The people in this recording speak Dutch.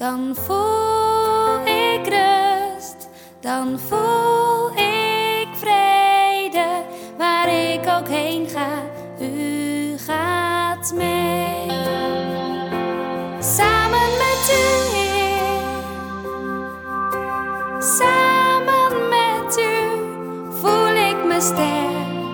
dan voel ik rust, dan voel ik vrede. Waar ik ook heen ga, u gaat mee. Samen met u, Heer.